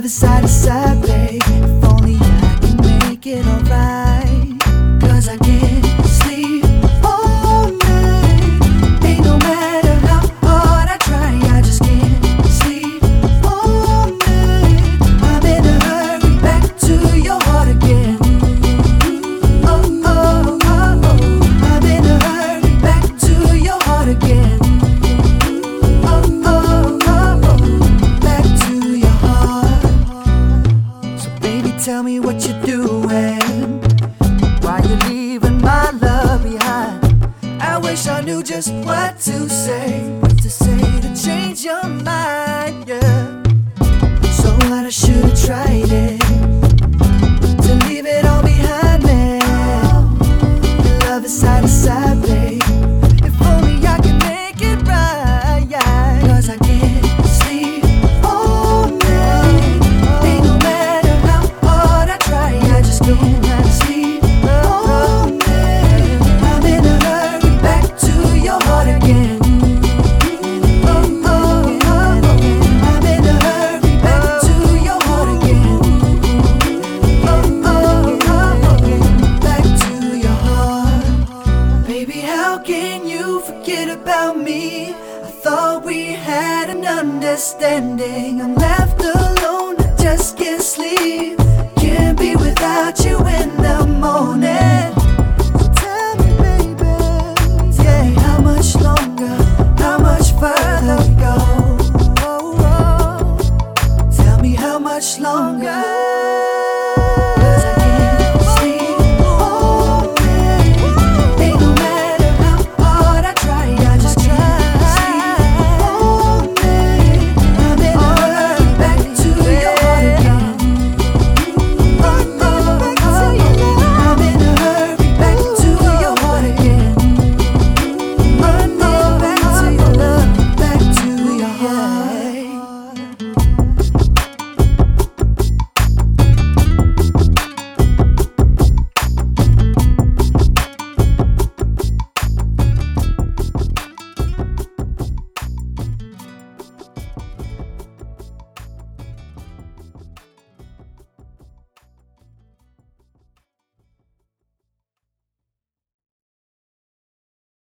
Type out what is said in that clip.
love is side to side, babe. If only I can make it alright. 'Cause I can't sleep all night. Ain't no matter how hard I try, I just can't sleep all night. I'm in a hurry back to your heart again. Oh, oh, oh, oh. I'm in a hurry back to your heart again. Oh, oh, oh, oh. Back to your heart. So baby, tell me what you're doing. Why you leaving my love behind? I wish I knew just what to say to change your mind, yeah. So what, I should've tried it, to leave it all behind me. Love is side to side, babe. If only I can make it right. 'Cause I can't sleep all night. Ain't no matter how hard I try, I just can't sleep all night. I'm in a hurry back to your heart again. Oh, oh, oh, oh. I'm in a hurry back to your heart again. Oh, oh, oh, oh. Back to your heart. Baby, how can you forget about me? I thought we had an understanding. I'm left alone, I just can't sleep.